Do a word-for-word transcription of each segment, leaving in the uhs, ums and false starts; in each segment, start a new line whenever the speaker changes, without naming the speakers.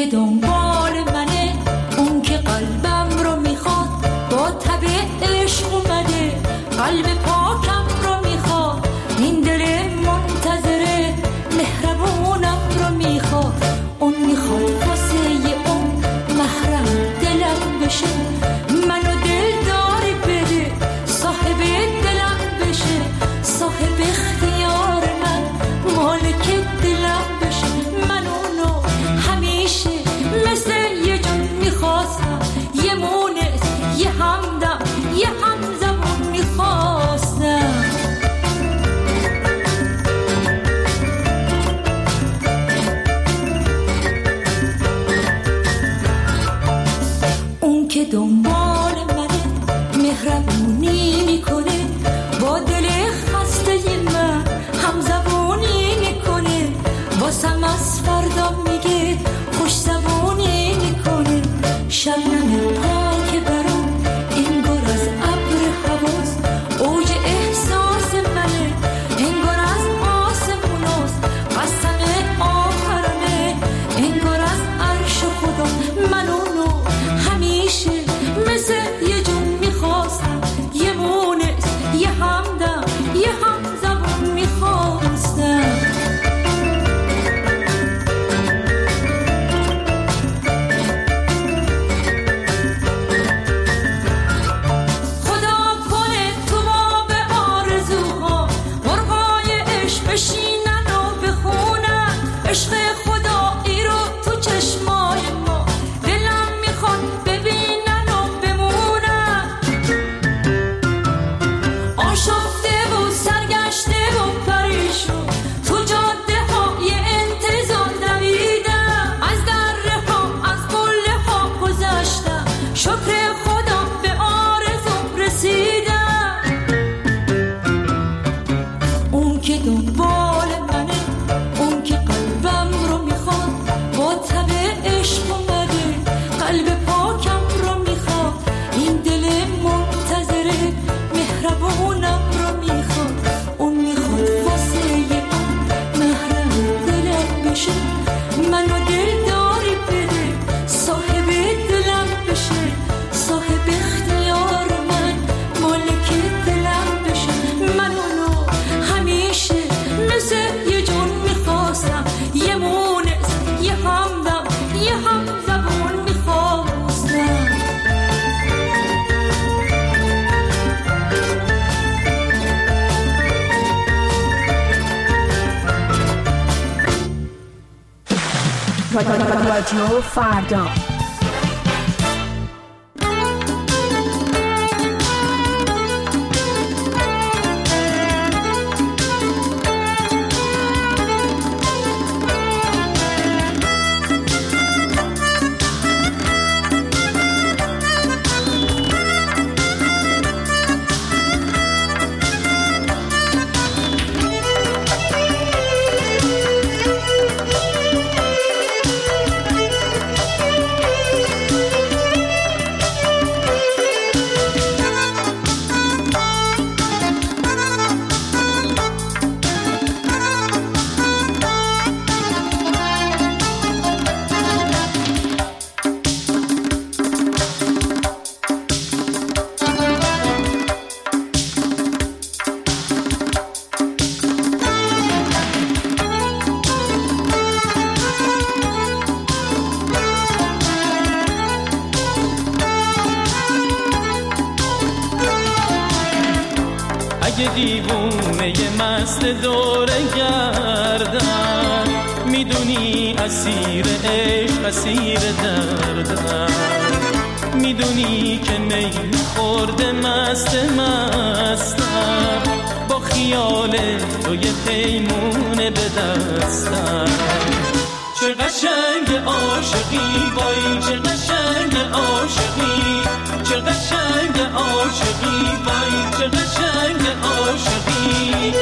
دنبال منه، اون که قلبم رو میخواد، با تب عشق اومده، قلب پاکم رو میخواد، این دل منتظره، مهربونم رو میخواد، اون میخواد واسه اون محرم دلم بشه، منو دلداری بده، صاحب دلم بشه، صاحب اختیار من، مالک دلم بشه، من اونو همیشه مثل یه جون میخواستم، یه مونس، یه همدم، یه همزمون میخواستم. اون که دنبال منه، مهربونی میکنه، با دل خسته من همزبونی میکنه، واسم از فردا میگه خوش زبونی میکنه، شبنم پاک برام انگار از ابر حواس، اوج احساس منه، انگار از آسموناست، قسم آخرمه، انگار از عرش خدا، من اونو همیشه مثل یه جون میخواستم، یه مونس، یه همدم، یه همزبون میخواستم. عشق خدایی رو تو چشمای ما، دلم میخواد ببینن و بمونن، آشفته و سرگشته و پریشون، تو جاده های انتظار دویدم، از دره ها از قله ها گذشتم، شکر خدا به آرزوم رسیدم. اون که دنبال منه، اون که قلبم رو میخواد، با تب عشق اومده، قلب پاکم رو میخواد، این دل منتظره، مهربونم رو میخواد، اون میخواد واسه من محرم دلم بشه، منو دلداری بده، صاحب دلم بشه، صاحب اختیار من، مالک دلم بشه، من اونو همیشه مثل یه جون میخواستم، یه مونس، یه همدم، یه همزبون میخواستم.
رادیو فردا
دیوونه مست دوره گردن، میدونی اسیر عشق اسیر دردن، میدونی که میل خورده مست مستم، با خیال تو یه پیمونه به دستم، چه قشنگ عاشقی وای، چه قشنگ عاشقی، چه قشنگ عاشقی وای، چه قشنگ عاشقی.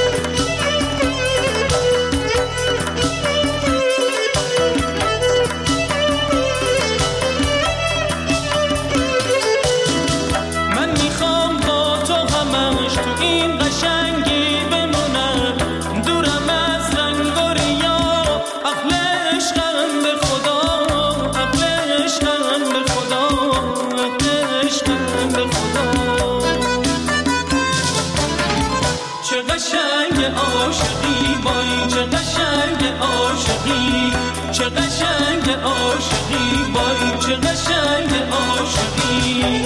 من میخوام با تو همش تو این قشنگی بمونم، دورم از رنگ و ریا، اهل عشقم به خدا، چه قشنگ عاشقی.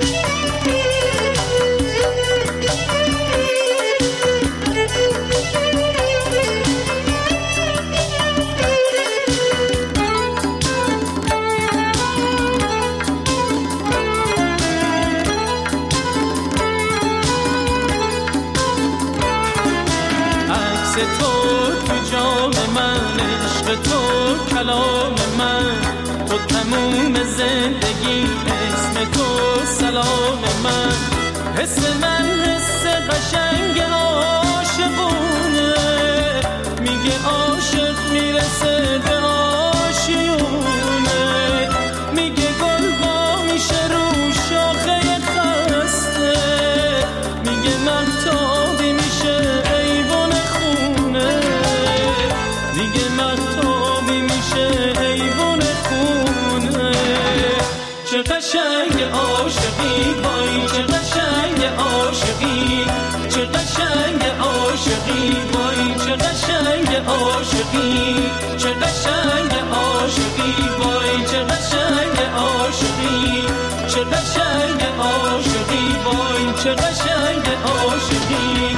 تو تو جام من، عشق تو کلام من، تو تموم زندگی، اسم تو سلام من. حس من حس قشنگ عاشقونه، میگه عاشق میرسه به آشیونه، میگه گل با میشه رو شاخه خسته، میگه مهتابی میشه ایوان خونه، میگه مهتابی میشه ایوان خونه. چه قشنگ عاشقی، وای چه قشنگ عاشقی، چه قشنگ عاشقی، وای چه قشنگ عاشقی، چه قشنگ عاشقی، وای چه قشنگ عاشقی، چه قشنگ عاشقی، وای چه قشنگ عاشقی.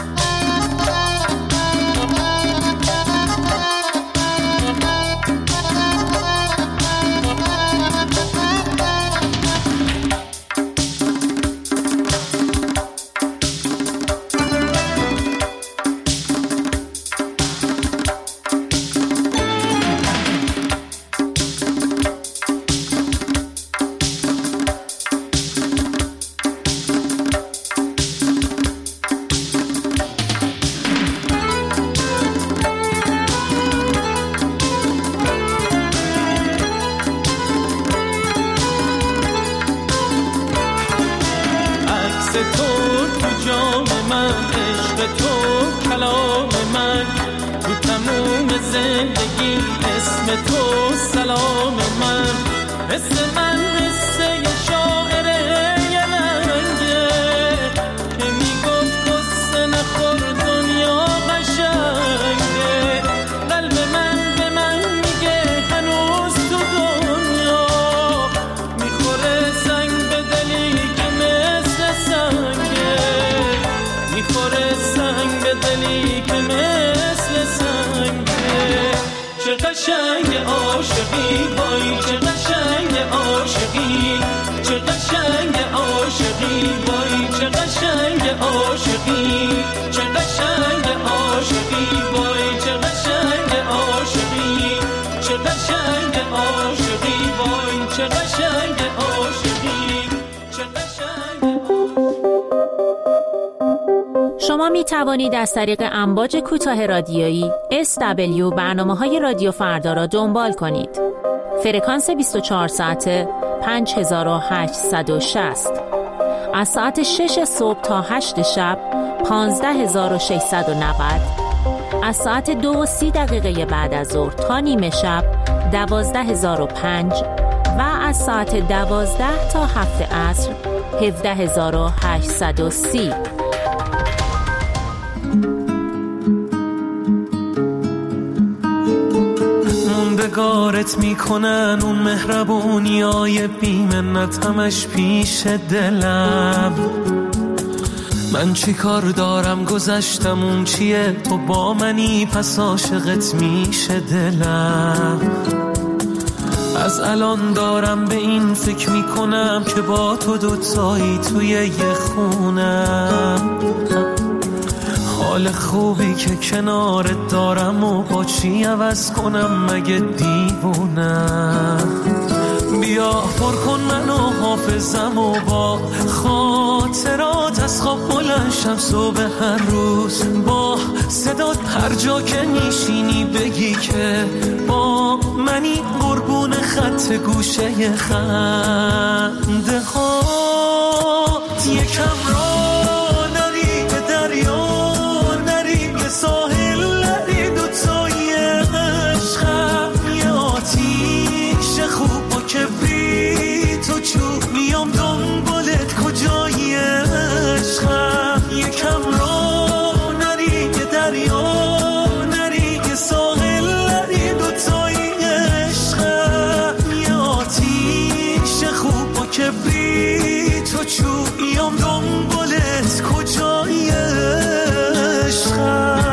شما می توانید از طریق امواج کوتاه رادیویی اس دبلیو برنامه‌های رادیو فردا را دنبال کنید. فرکانس بیست و چهار ساعته پنج هزار و هشتصد و شصت، از ساعت شش صبح تا هشت شب پانزده هزار و ششصد و نود، از ساعت دو و سی دقیقه بعد از ظهر تا نیمه شب دوازده هزار و پنج و از ساعت دوازده تا هفت عصر هفده هزار و هشتصد و سی.
موندگارت میکنن اون مهربونیای بیمنت همش پیش دلم. من چی کار دارم گذشتم اون چیه، تو با منی پس عاشقت میشه دلم. از الان دارم به این فکر میکنم که با تو دوتایی توی یه خونم. حال خوبی که کنارت دارم و با چی عوض کنم مگه دیوونم. بیا پر کن منو حافظم و با خاطرات از خواب بلند شم صبح هر روز، با صدات هر جا که میشینی بگی که با منی قربون خط گوشه خنده هات. یکم را نری به دریا، نری به ساحل، نری دوتایی عشقم. یه آتیش خوب با کبریت و چوب میام دنبالت کجایی عشقم. یکم را نری به دریا، نری به ساحل، نری دوتایی عشقم. یه آتیش
چویام دنبالت کجای عشقم.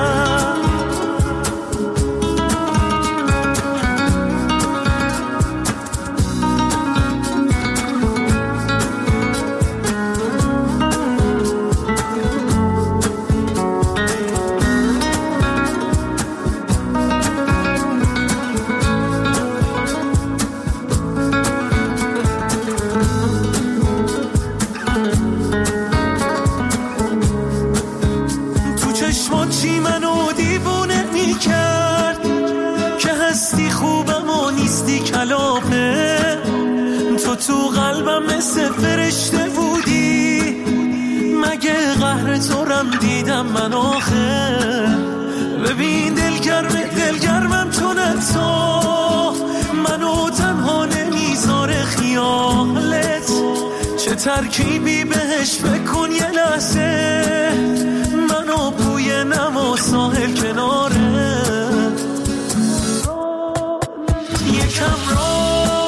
تو قلبم مثل فرشته بودی، مگه قهر تو رم دیدم من آخه. ببین دلگرم دلگرمم چون تو منو تنها نمیذاره خیالت، چه ترکیبی بهش بکن یه لحظه، منو بوی نما ساحل کناره. یکم را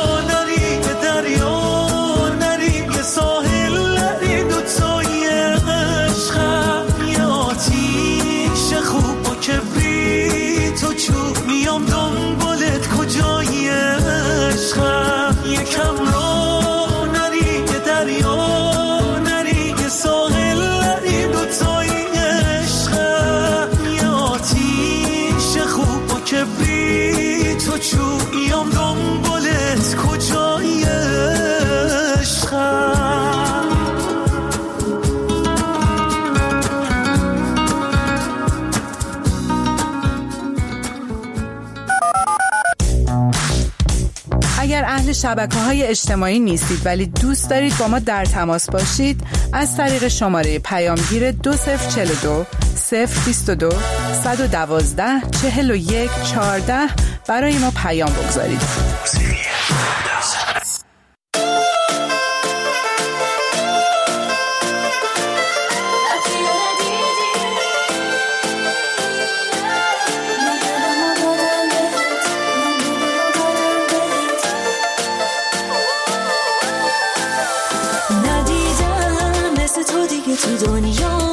میام دنبالت کجای عشقم. یکم را نری یه دریا نری یه ساحل نری دوتایی عشقم. یه آتیش خوب و کبریت و چوب میام دنبالت کجای عشقم.
اگر اهل شبکه‌های اجتماعی نیستید ولی دوست دارید با ما در تماس باشید، از طریق شماره پیامگیر دو صفر چهل و دو صفر بیست و دو صد و دوازده چهل و یک چهارده برای ما پیام بگذارید.
تو دنیا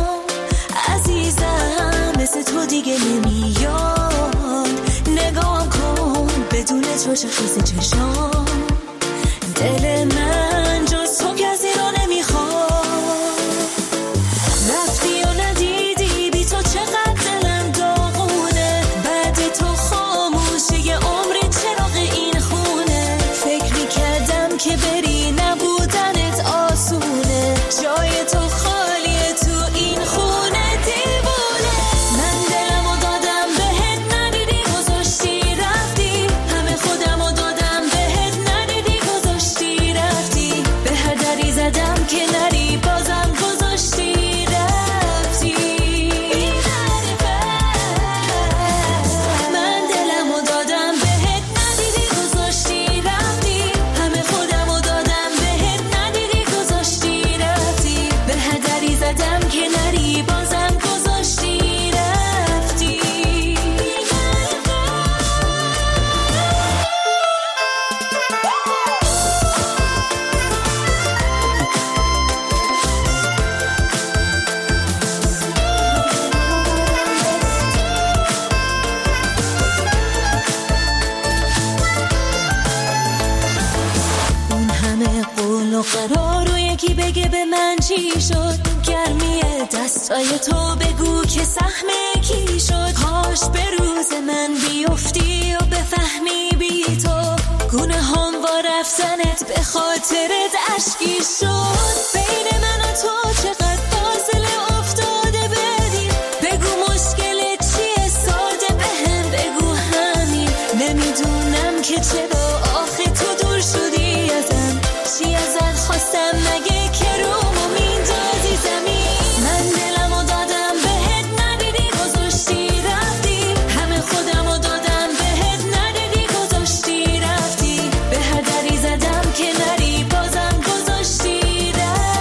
عزیزم مثل تو دیگه نمیاد، نگاه کن بدون تو چه خیز چشام، دل من جز تو کسی رو نمیخواد. رفتی و ندیدی بی تو چقدر دلم داغونه، بعد تو خاموشه یه عمری چراغ این خونه. فکر میکردم که بری نبودنت آسونه، جای تو خالیه تو این خونه دیوونه. من دلمو دادم بهت ندیدی گذاشتی رفتی، همه خودمو دادم بهت ندیدی گذاشتی رفتی، به هر دری زدم که نری بازم گذاشتی رفتی. من دلمو دادم بهت ندیدی گذاشتی رفتی، همه خودمو دادم بهت ندیدی گذاشتی رفتی، به هر دری زدم که نری بازم گذاشتی رفتی. اون همه قول و قرار و یکی بگه به من چی شد، گرمی دستای تو بگو که سهم کی شد. کاش به روز من بیفتی و بفهمی بی تو گونه هم و رفتنت به خاطرت اشکی شد. بین من و تو چقدر فاصله افتاده بدی، بگو مشکلت چیه ساده بهم بگو همین. نمیدونم که چرا آخه تو دور شدی ازم، چی ازت خواستم مگه که رومو میندازی زمین. من دلمو دادم بهت ندیدی گذاشتی رفتی، همه خودمو دادم بهت ندیدی گذاشتی رفتی، به هر دری زدم که نری بازم گذاشتی رفتی.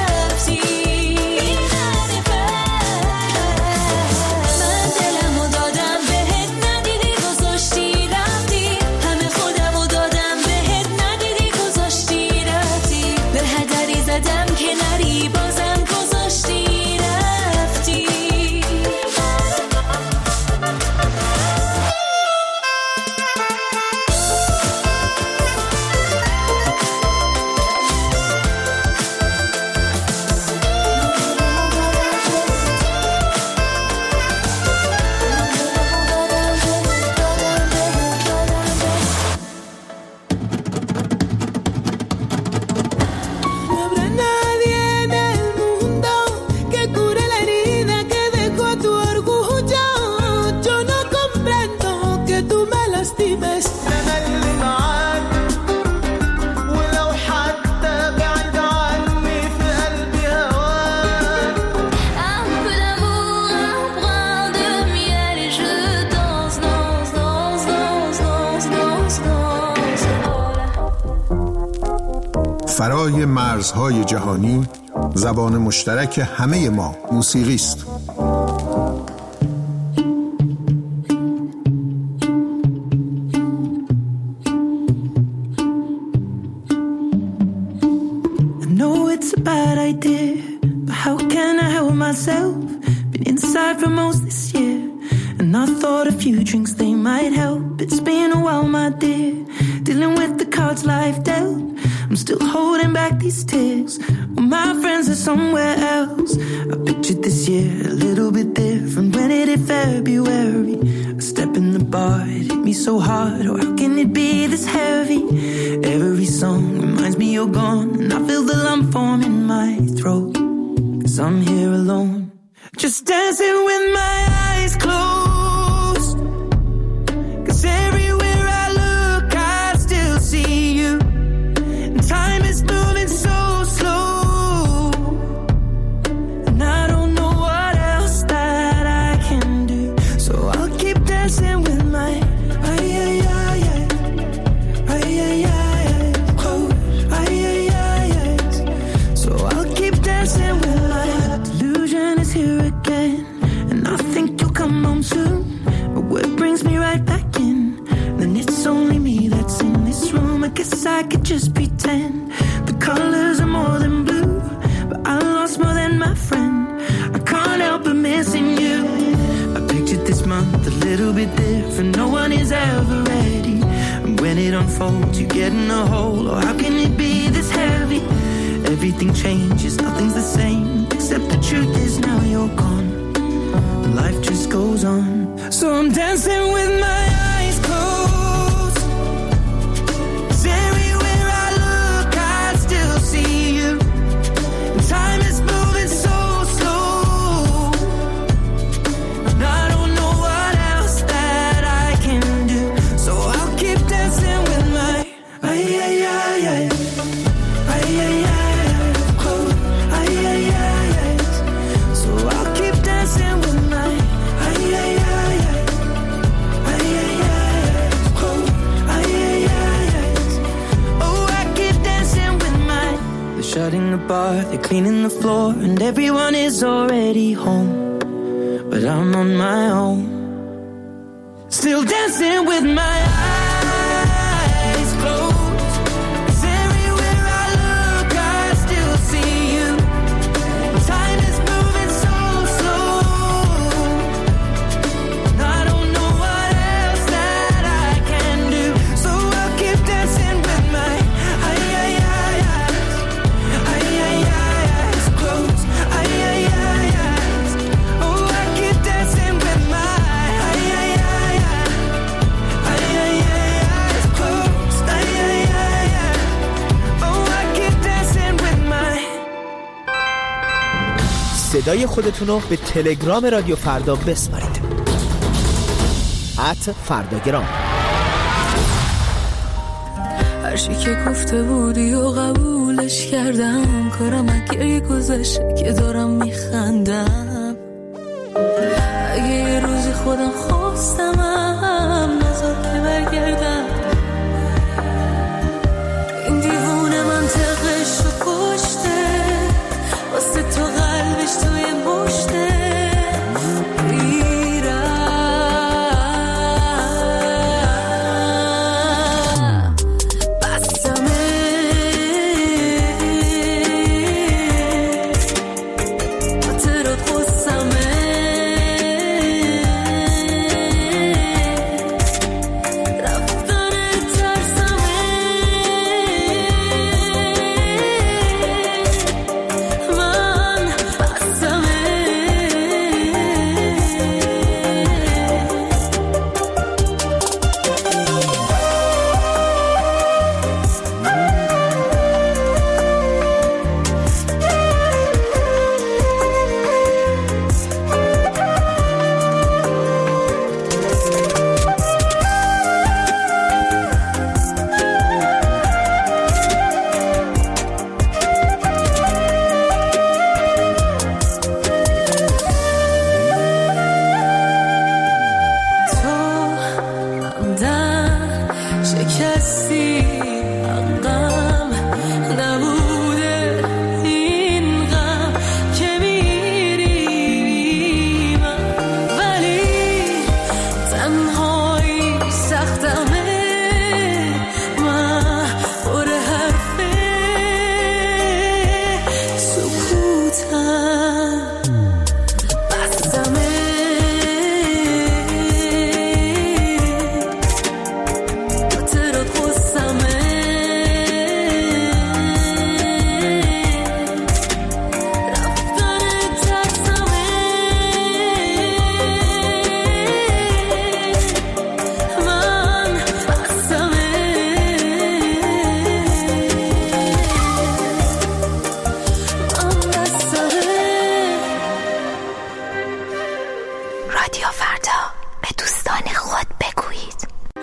فرای مرزهای جهانی زبان مشترک همه ما موسیقی است.
For most this year, and I thought a few drinks they might help. It's been a while, my dear, dealing with the cards life dealt. I'm still holding back these tears when my friends are somewhere else. I pictured this year a little bit different when it hit February. A step in the bar, it hit me so hard. Oh, how can it be this heavy? Every song reminds me you're gone, and I feel the lump form in my throat, 'cause I'm here alone, just dancing with my eyes closed. 'Cause everywhere I look, I still see you. And time is moving so slow, and I don't know what else that I can do. So I'll keep dancing with my ay ay ay ay ay ay ay close ay ay ay ay. So I'll keep dancing with my delusion is here again, and I think you'll come home soon. But what brings me right back in? Then it's only me that's in this room. I guess I could just pretend the colors are more than blue, but I lost more than my friend. I can't help but missing you. I pictured this month a little bit different. No one is ever ready, and when it unfolds, you get in a hole. Or how can it be this heavy? Everything changes, nothing's the same, except the truth is now you're gone. Life just goes on. So I'm dancing with my eyes closed. 'Cause everywhere I look, I still see you. And time is moving so slow, and I don't know what else that I can do. So I'll keep dancing with my ay ay ay ay ay ay ay. Shutting the bar, they're cleaning the floor, and everyone is already home. But I'm on my own, still dancing with my eyes closed. 'Cause everywhere I look, I still see you. Time is moving so slow, and I don't know what else that I can do. So I'll keep dancing with my ay ay ay ay.
صدای خودتون رو به تلگرام رادیو فردا بسپارید. ات فرداگرام.
هر چی که گفته بودی و قبولش کردم، کارم اگه گذشته که دارم میخندم. اگه یه روزی خودم خواستمم نذار که برگردم. این دیوونه منطقش رو کشته، واسه تو قلبش توی مشته. خود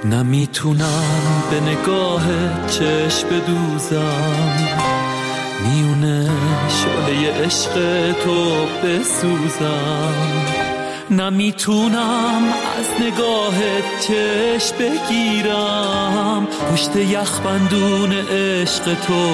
نمیتونم به نگاه چشم بدوزم، میونه شعله عشق تو بسوزم. نمیتونم از نگاه چشم بگیرم، پشت یخبندون عشق تو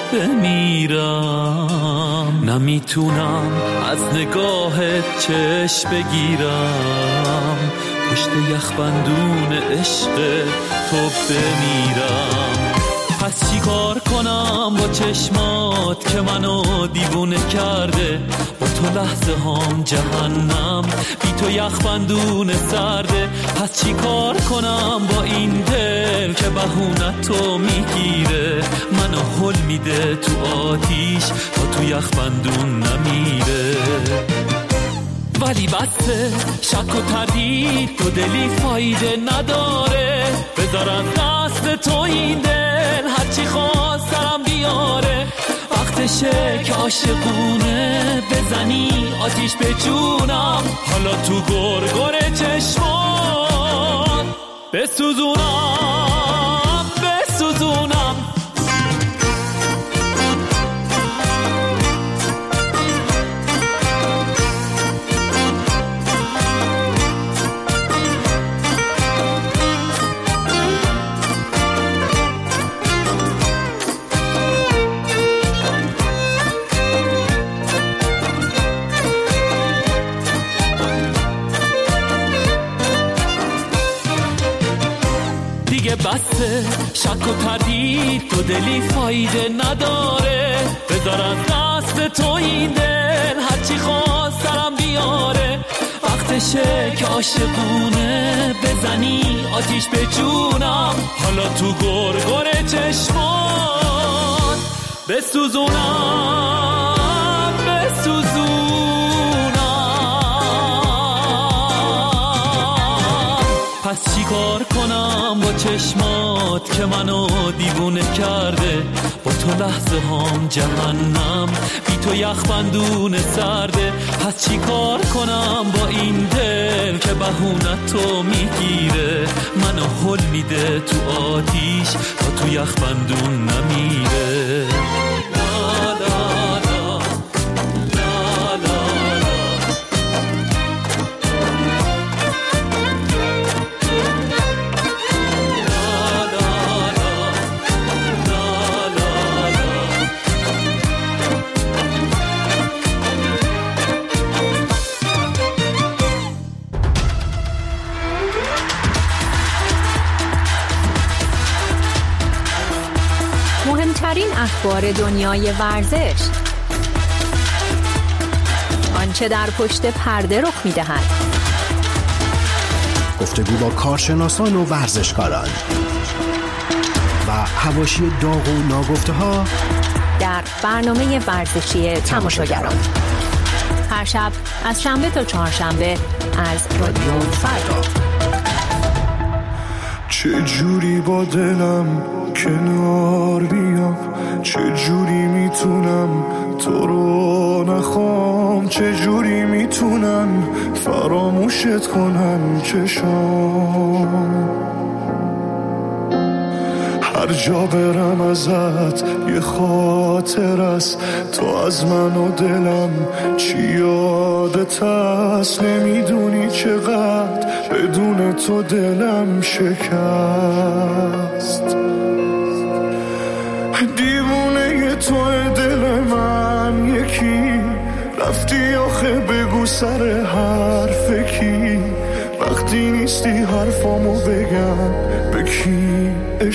بمیرم. نمیتونم از نگاه چشم بگیرم، پشت یخبندون عشق تو بمیرم. پس چی کار کنم با چشمات که منو دیوونه کرده؟ با تو لحظه هام جهنم، بی تو یخبندون سرده. پس چی کار کنم با این دل که بهونه تو میگیره؟ منو هل میده تو آتیش تا تو یخبندون نمیره. ولی بسته شک و تردید تو دلی فایده نداره، بذارم دست تو این دل هرچی خواست سرم بیاره. وقتشه که عاشقونه بزنی آتیش به جونم، حالا تو گرگر چشمان بسوزونم بسوزونم. بسته شک و تردید تو دلی فایده نداره، بذارم دست تو این دل هرچی خواست سرم بیاره. وقتشه که عاشقونه بزنی آتیش به جونم، حالا تو گرگر چشمان بسوزونم بسوزونم. پس چی کار کنم با چشمات که منو دیوونه کرده؟ با تو لحظه هام جهنم، بی تو یخبندون سرده. پس چی کار کنم با این دل که بهونه تو میگیره؟ منو هل میده تو آتیش تا تو یخبندون نمیره.
مهمترین اخبار دنیای ورزش، آنچه در پشت پرده رخ می‌دهد،
گفتگو با کارشناسان و ورزشکاران و حواشی داغ و ناگفته‌ها
در برنامه ورزشی تماشاگران. هر شب از شنبه تا چهارشنبه از رادیو فردا.
چه جوری با دلم کنار بیام، چه جوری میتونم تو رو نخوام، چه جوری میتونم فراموشت کنم چشام. هر جا برم ازت یه خاطر است، تو از من و دلم چی یادت هست؟ نمیدونی چقدر بدون تو دلم شکست. دیوونه تو دل من یکی، رفتی آخه بگو سر حرف کی؟ وقتی نیستی حرفامو بگم به کی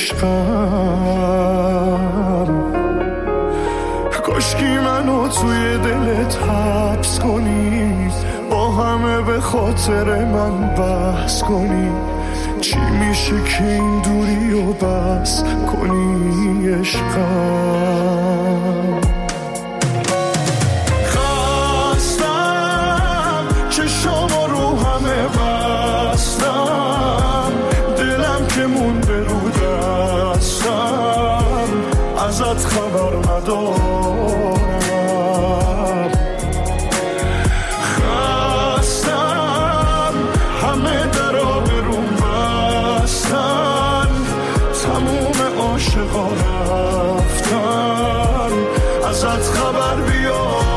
عشقم؟ کاشکی منو توی دلت حبس کنی، با همه به خاطر من بحث کنی. چی میشه که این دوری و بس کنی عشقم؟ خستم چشام رو همه بستم، دلم که مونده رو دستم، ازت خبر ندارم. خستم همه درا برون بستم، ازت خبر بیارم.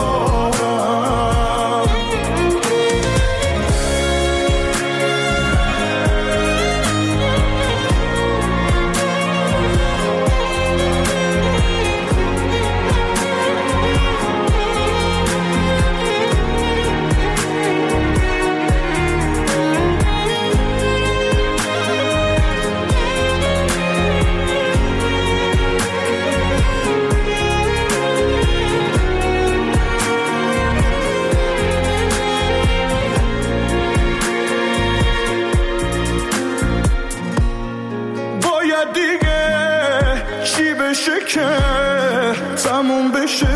که تموم بشه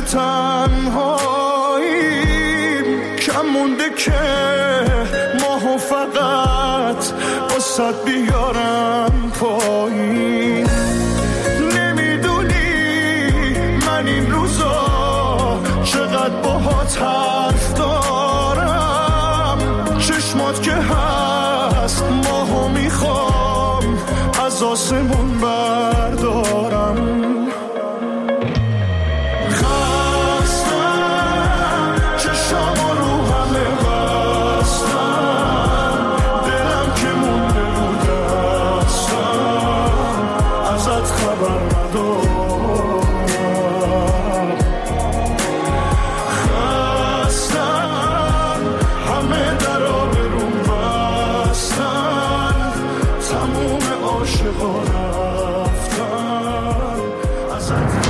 تنهاییم، کم مونده که ماهو فقط واسه بیارم پایین. نمیدونی من این روزا چقدر باهات حرف دارم، چشمات که هست ماهو میخوام از آسمون بردارم. خبر ندارم، خستم همه درا برون بستن، تموم عاشقا رفتن ازت.